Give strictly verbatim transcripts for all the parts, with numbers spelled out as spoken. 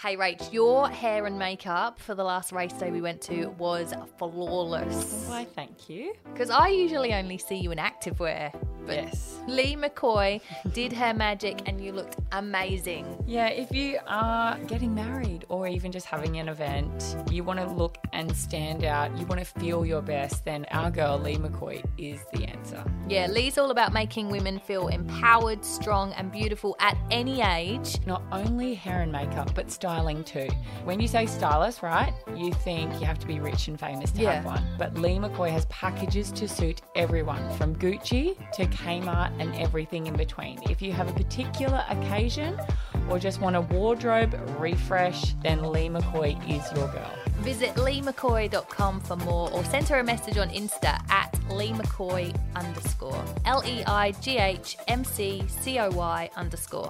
Hey, Rach, your hair and makeup for the last race day we went to was flawless. Why, thank you. Because I usually only see you in activewear. But Yes. Lee McCoy did her magic and you looked amazing. Yeah, if you are getting married or even just having an event, you want to look and stand out, you want to feel your best, then our girl Lee McCoy is the answer. Yeah, Lee's all about making women feel empowered, strong and beautiful at any age. Not only hair and makeup, but styling too. When you say stylist, right, you think you have to be rich and famous to Yeah. have one. But Lee McCoy has packages to suit everyone, from Gucci to Kmart and everything in between. If you have a particular occasion or just want a wardrobe refresh, then Lee McCoy is your girl. Visit lee mccoy dot com for more or send her a message on Insta at lee mccoy underscore. L E I G H M C C O Y underscore.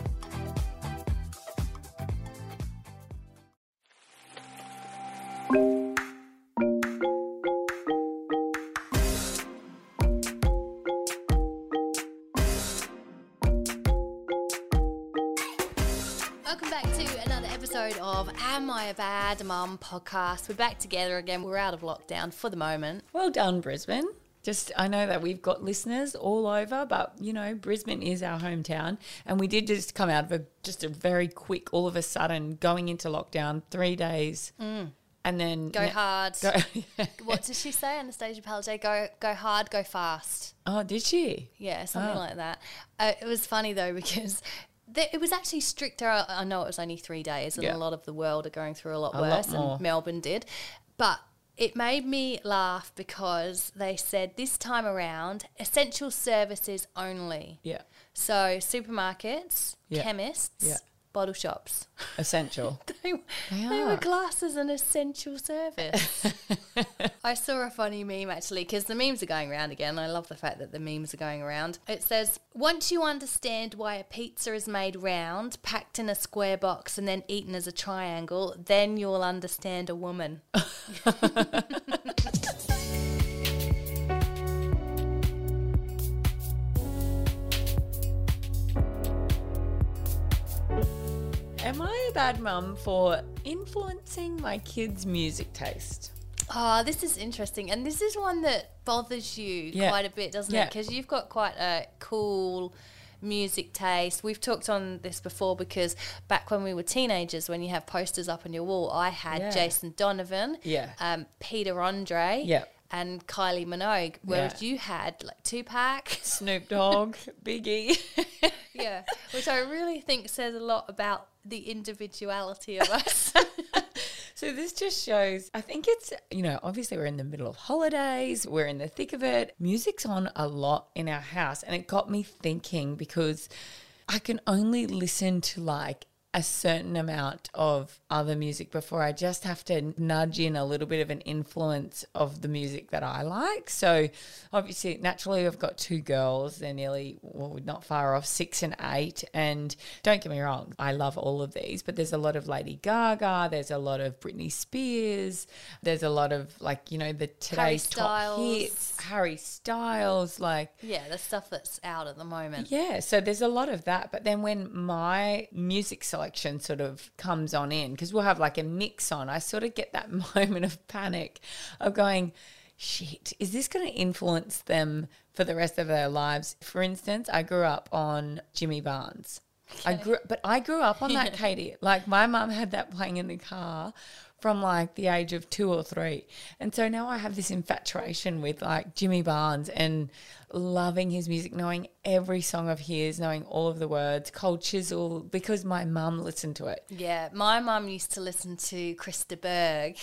Welcome back to another episode of Am I a Bad Mum podcast. We're back together again. We're out of lockdown for the moment. Well done, Brisbane. Just, I know that we've got listeners all over, but, you know, Brisbane is our hometown. And we did just come out of a, just a very quick, all of a sudden, going into lockdown, three days. Mm. And then... Go hard. Go, What did she say? Anastasia Palaszczuk? Go, go hard, go fast. Oh, did she? Yeah, something Oh. like that. Uh, it was funny, though, because... The- It was actually stricter. I know it was only three days and Yeah. a lot of the world are going through a lot A lot worse more. and Melbourne did. But it made me laugh because they said this time around, essential services only. Yeah. So supermarkets, Yeah. chemists, Yeah. bottle shops. Essential. They, They they were are. classed as an essential service. I saw a funny meme actually because the memes are going around again. I love the fact that the memes are going around. It says, once you understand why a pizza is made round, packed in a square box and then eaten as a triangle, then you'll understand a woman. Am I a bad mum for influencing my kids' music taste? Oh, this is interesting. And this is one that bothers you Yeah. quite a bit, doesn't it? Yeah. Because you've got quite a cool music taste. We've talked on this before because back when we were teenagers, when you have posters up on your wall, I had Yeah. Jason Donovan, Yeah. um, Peter Andre, Yeah. and Kylie Minogue, whereas Yeah. you had like Tupac. Snoop Dogg, Biggie. Yeah, which I really think says a lot about the individuality of us. So this just shows, I think it's, you know, obviously we're in the middle of holidays, we're in the thick of it. Music's on a lot in our house, and it got me thinking because I can only listen to like a certain amount of other music before I just have to nudge in a little bit of an influence of the music that I like. So obviously, naturally, I've got two girls. They're nearly, well, not far off, six and eight. And don't get me wrong, I love all of these, but there's a lot of Lady Gaga. There's a lot of Britney Spears. There's a lot of like, you know, the today's top Styles. hits, Harry Styles, like, Yeah, the stuff that's out at the moment. yeah, so there's a lot of that. But then when my music selection sort of comes on in, because we'll have like a mix on, I sort of get that moment of panic of going, shit, is this going to influence them for the rest of their lives? For instance, I grew up on Jimmy Barnes. I grew, but I grew up on that, Katie. Like my mum had that playing in the car from like the age of two or three. And so now I have this infatuation with like Jimmy Barnes and loving his music, knowing every song of his, knowing all of the words, Cold Chisel, because my mum listened to it. Yeah, my mum used to listen to Krista Berg.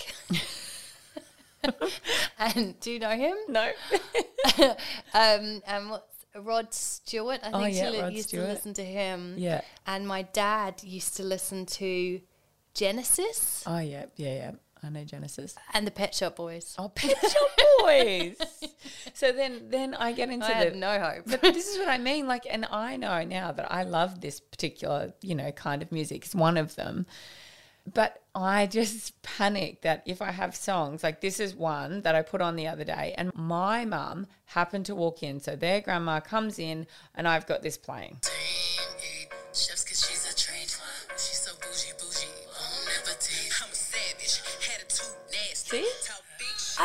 And do you know him? No. um, and what's Rod Stewart? I think Oh, yeah, she li- Rod used Stewart. to listen to him. Yeah. And my dad used to listen to Genesis Oh, yeah, yeah, yeah. I know Genesis. and the Pet Shop Boys. Oh, Pet Shop Boys. So then, then I get into I the had no hope. But this is what I mean. Like, and I know now that I love this particular, you know, kind of music. It's one of them. But I just panic that if I have songs, like this is one that I put on the other day, and my mum happened to walk in. So their grandma comes in, and I've got this playing. Chefs, cause she's a trained one. She's so bougie, bougie. Uh,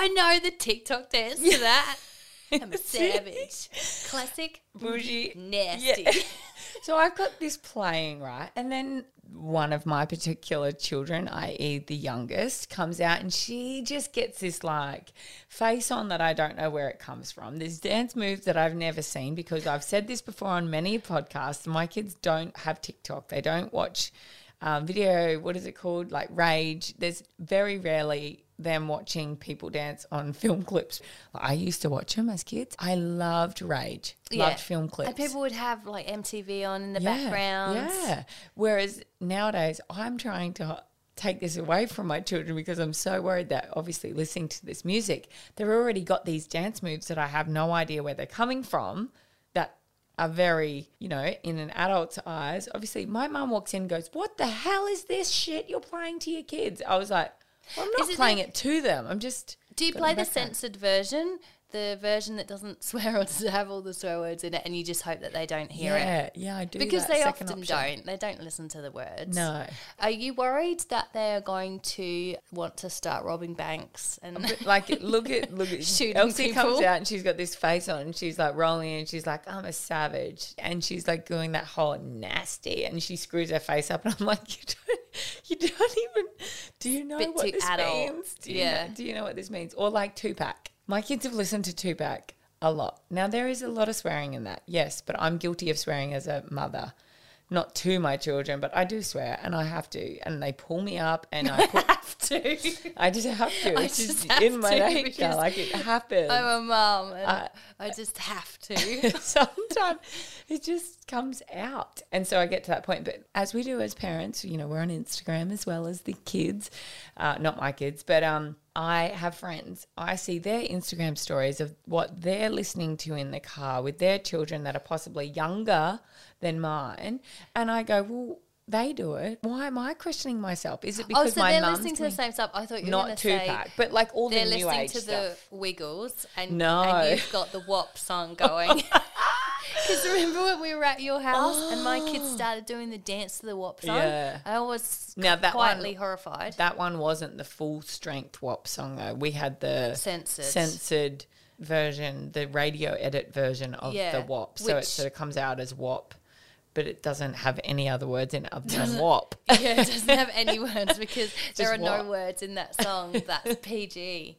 know the TikTok dance to that. I'm a savage. Classic. Bougie. Nasty. Yeah. So I've got this playing, right? And then one of my particular children, that is the youngest, comes out and she just gets this like face on that I don't know where it comes from. This dance move that I've never seen, because I've said this before on many podcasts. My kids don't have TikTok. They don't watch um, video, what is it called? Like Rage. There's very rarely them watching people dance on film clips. I used to watch them as kids. I loved Rage, Yeah. loved film clips. And people would have like M T V on in the Yeah, background. Yeah. Whereas nowadays I'm trying to take this away from my children, because I'm so worried that obviously listening to this music, they've already got these dance moves that I have no idea where they're coming from, that are very, you know, in an adult's eyes. Obviously my mum walks in and goes, "What the hell is this shit you're playing to your kids?" I was like, well, I'm not Is it playing the- it to them. I'm just. Do you got play them the back there. censored version? The version that doesn't swear or doesn't have all the swear words in it, and you just hope that they don't hear it? Yeah, yeah, I do. Because that they second often option. don't. They don't listen to the words. No. Are you worried that they're going to want to start robbing banks and But like, look at look at Shooting Elsie comes people. out and she's got this face on and she's like rolling and she's like, "I'm a savage," and she's like doing that whole nasty, and she screws her face up, and I'm like, you don't, you don't even, do you know Bit what too this adult. means? Do you Yeah. know, do you know what this means? Or like Tupac. My kids have listened to Tupac a lot. Now there is a lot of swearing in that, yes, but I'm guilty of swearing as a mother. Not to my children, but I do swear, and I have to, and they pull me up, and I put, have to? I just have to. I It's just, just have in my to nature. because Like, it happens. I'm a mum and Uh, I just have to. Sometimes it just comes out. And so I get to that point. But as we do as parents, you know, we're on Instagram as well as the kids, uh, not my kids, but um, I have friends. I see their Instagram stories of what they're listening to in the car with their children that are possibly younger than mine. And I go, well, they do it. Why am I questioning myself? Is it Oh, because so my they're mum's listening to the doing- same stuff. I thought you were going not to say Tupac, but like all the they're new listening age to stuff. the Wiggles and, No. and you've got the W A P song going. Because remember when we were at your house and my kids started doing the dance to the W A P song? Yeah. I was Now that quietly one- horrified. That one wasn't the full strength W A P song though. We had the Censored. censored version, the radio edit version of Yeah, the W A P. So which- it sort of comes out as W A P, but it doesn't have any other words in it other than W A P. Yeah, it doesn't have any words because there are Just no W A P. words in that song. That's P G.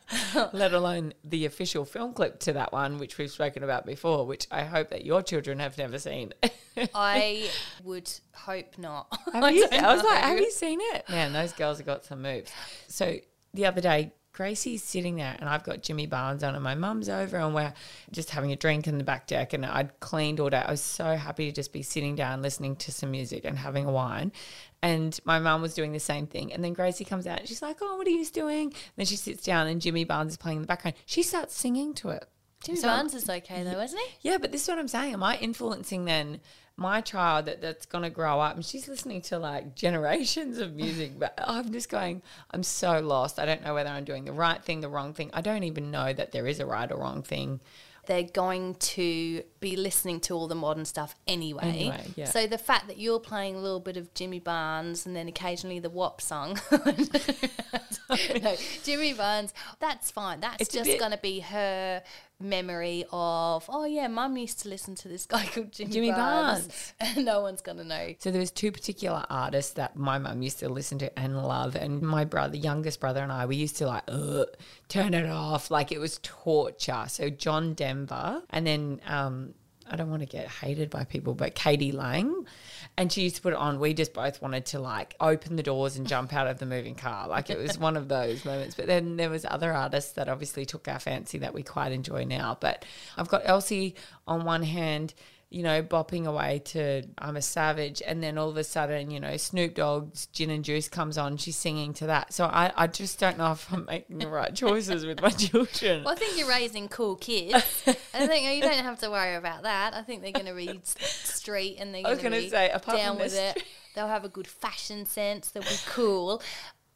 Let alone the official film clip to that one, which we've spoken about before, which I hope that your children have never seen. I would hope not. Have you, don't I was like, know. have you seen it? Man, those girls have got some moves. So the other day, Gracie's sitting there and I've got Jimmy Barnes on and my mum's over and we're just having a drink in the back deck, and I'd cleaned all day. I was so happy to just be sitting down listening to some music and having a wine. And my mum was doing the same thing. And then Gracie comes out and she's like, "Oh, what are you doing?" And then she sits down and Jimmy Barnes is playing in the background. She starts singing to it. Jimmy So- Barnes is okay though, isn't he? Yeah, but this is what I'm saying. Am I influencing then my child that, that's going to grow up and she's listening to like generations of music? But I'm just going, I'm so lost. I don't know whether I'm doing the right thing, the wrong thing. I don't even know that there is a right or wrong thing. They're going to be listening to all the modern stuff anyway. Anyway, yeah. So the fact that you're playing a little bit of Jimmy Barnes and then occasionally the W A P song. No, Jimmy Barnes, that's fine. That's It's a just bit- going to be her memory of, oh yeah, mum used to listen to this guy called Jimmy, Jimmy Barnes. Barnes. And no one's going to know. So there was two particular artists that my mum used to listen to and love, and my brother, youngest brother, and I, we used to like Ugh, turn it off, like it was torture. So John Denver, and then um, I don't want to get hated by people, but Katie Lang, and she used to put it on. We just both wanted to like open the doors and jump out of the moving car, like it was one of those moments. But then there was other artists that obviously took our fancy that we quite enjoy now. But I've got Elsie on one hand, you know, bopping away to I'm a Savage, and then all of a sudden, you know, Snoop Dogg's Gin and Juice comes on, she's singing to that. So I, I just don't know if I'm making the right choices with my children. Well, I think you're raising cool kids. I think you don't have to worry about that. I think they're going to read s- street and they're I was going to gonna be say, apart down from with the it. They'll have a good fashion sense. They'll be cool.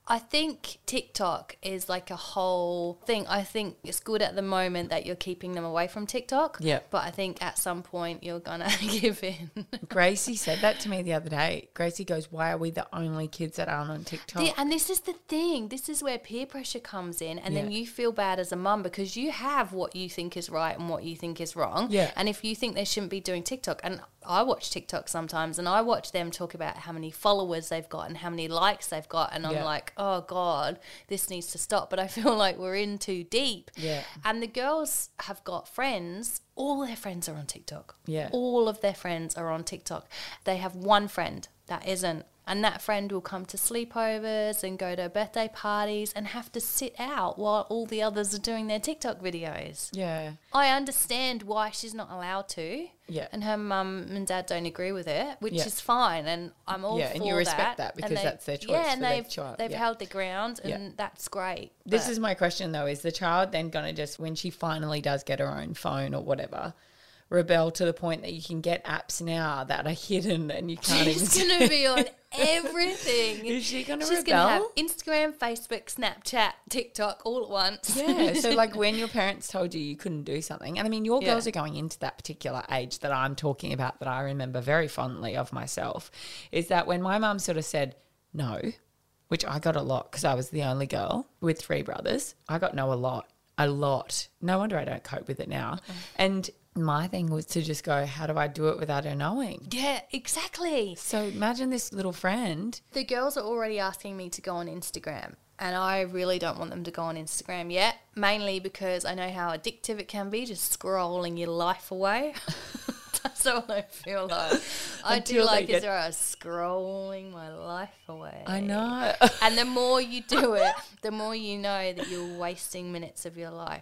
I think TikTok is like a whole thing. I think it's good at the moment that you're keeping them away from TikTok. Yeah. But I think at some point you're going to give in. Gracie said that to me the other day. Gracie goes, why are we the only kids that aren't on TikTok? The, and this is the thing. This is where peer pressure comes in. And Yeah. then you feel bad as a mum because you have what you think is right and what you think is wrong. Yeah. And if you think they shouldn't be doing TikTok, and I watch TikTok sometimes and I watch them talk about how many followers they've got and how many likes they've got. And I'm Yeah. like, oh God, this needs to stop. But I feel like we're in too deep. Yeah. And the girls have got friends. All their friends are on TikTok. Yeah. All of their friends are on TikTok. They have one friend that isn't. And that friend will come to sleepovers and go to birthday parties and have to sit out while all the others are doing their TikTok videos. Yeah. I understand why she's not allowed to. Yeah. And her mum and dad don't agree with it, which Yeah. is fine. And I'm all Yeah, for and you respect that And because they- that's their choice Yeah, for and their they've, child. they've Yeah. held their ground and Yeah. that's great. This But- is my question though, is the child then going to just, when she finally does get her own phone or whatever, rebel to the point that you can get apps now that are hidden and you can't She's even... going to be on everything. Is she going to She's rebel? going to have Instagram, Facebook, Snapchat, TikTok all at once. Yeah, so like when your parents told you you couldn't do something, and I mean your Yeah. girls are going into that particular age that I'm talking about that I remember very fondly of myself, is that when my mum sort of said no, which I got a lot because I was the only girl with three brothers, I got no a lot, a lot. No wonder I don't cope with it now. And my thing was to just go, how do I do it without her knowing? Yeah, exactly. So imagine this little friend. The girls are already asking me to go on Instagram, and I really don't want them to go on Instagram yet, mainly because I know how addictive it can be, just scrolling your life away. That's all I feel like. I do Until they like get- is there I was scrolling my life away. I know. And the more you do it, the more you know that you're wasting minutes of your life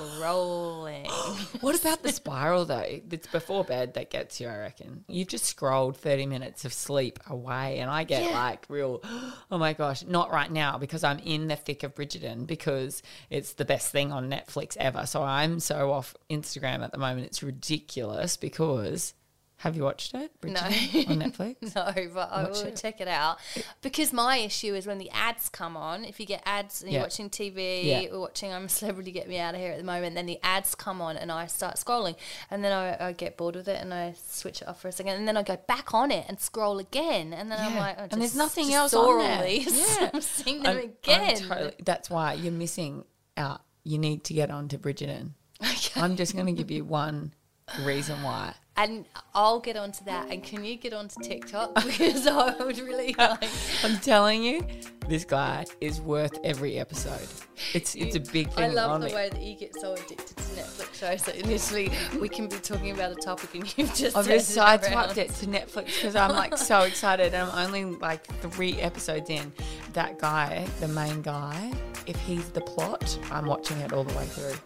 scrolling. What about the spiral though? That's before bed that gets you, I reckon. You've just scrolled thirty minutes of sleep away and I get Yeah. like real, oh my gosh, not right now because I'm in the thick of Bridgerton because it's the best thing on Netflix ever. So I'm so off Instagram at the moment. It's ridiculous because, have you watched it? No. Bridgerton on Netflix? No, but I Watch will it. check it out. Because my issue is when the ads come on, if you get ads and you're Yeah. watching T V Yeah. or watching I'm a Celebrity, Get Me Out of Here at the moment, then the ads come on and I start scrolling. And then I, I get bored with it and I switch it off for a second. And then I go back on it and scroll again. And then I'm Yeah. like, oh, And just, there's nothing just else saw on there. all these. Yeah. I'm seeing them I'm- again. I'm totally, that's why you're missing out. You need to get on to Bridgerton. Okay. I'm just going to give you one reason why. And I'll get onto that. And can you get onto TikTok? Because I would really like. I'm telling you, this guy is worth every episode. It's it's a big thing. I love on the me. way that you get so addicted to Netflix shows that initially we can be talking about a topic and you've just I've just turned it sideswiped around. it to Netflix because I'm like so excited and I'm only like three episodes in. That guy, the main guy, if he's the plot, I'm watching it all the way through.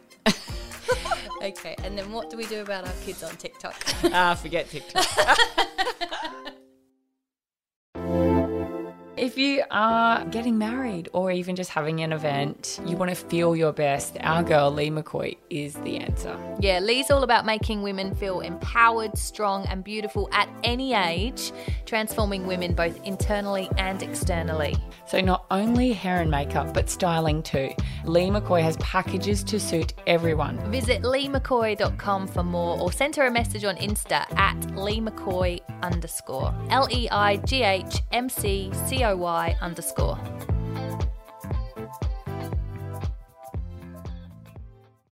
Okay, and then what do we do about our kids on TikTok? Ah, forget TikTok. If you are getting married or even just having an event, you want to feel your best, our girl Lee McCoy is the answer. Yeah, Lee's all about making women feel empowered, strong, and beautiful at any age, transforming women both internally and externally. So not only hair and makeup, but styling too. Lee McCoy has packages to suit everyone. Visit lee mccoy dot com for more or send her a message on Insta at leemccoy underscore. L E I G H M C C O Y underscore.